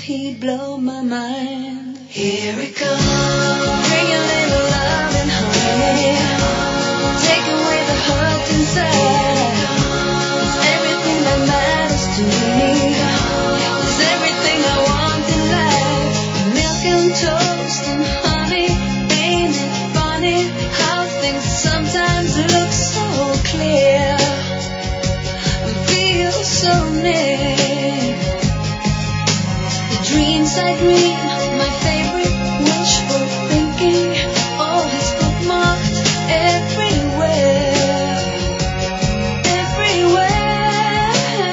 he blow my mind? Here it comes. Bring a little love and honey. Take away the hurt inside. It's everything that matters to me. It's everything I want in life. Milk and toast and honey. Ain't it funny how things sometimes look so clear and feel so near? The dreams I dream, my favorite wishful thinking, all is bookmarked everywhere, everywhere.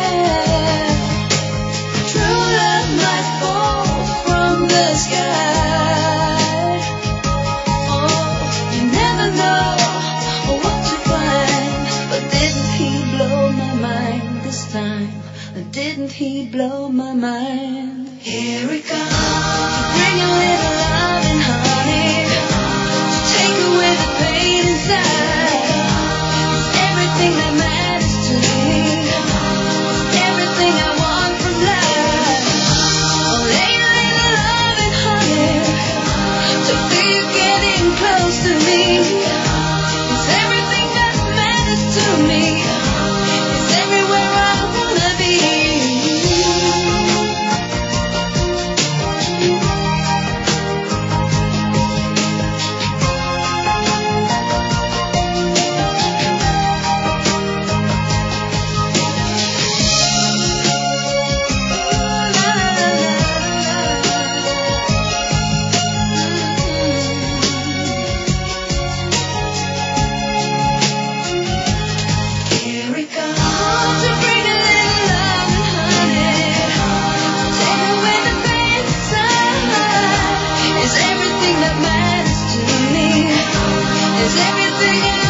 True love might fall from the sky. Oh, you never know what to find. But didn't he blow my mind this time? Didn't he blow my mind? Here it comes. Bring a little love and honey. Take away the pain inside. It's everything that matters to me. It's everything I want from life. Oh, lay a little love and honey to feel getting close to me. It's everything that matters to me. It's everywhere I wanna be. Here it comes to bring a little love and honey. Take away the pain inside. It's everything that matters to me. It's everything I